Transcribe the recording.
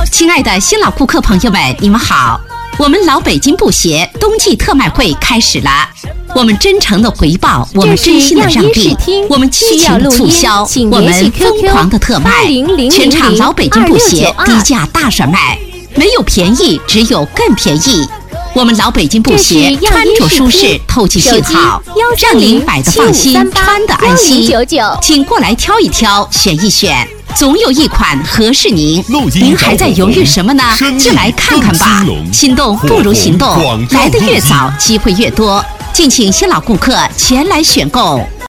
亲爱的新老顾客朋友们，你们好！我们老北京布鞋冬季特卖会开始了，我们真诚的回报，我们真心的让利，我们激情的促销，我们疯狂的特卖，全场老北京布鞋低价大甩卖，没有便宜，只有更便宜。我们老北京布鞋穿着舒适，透气性好，让您买的放心，穿的安心。请过来挑一挑，选一选，总有一款合适您。您还在犹豫什么呢？就来看看吧！心动不如行动，来得越早，机会越多。敬请新老顾客前来选购。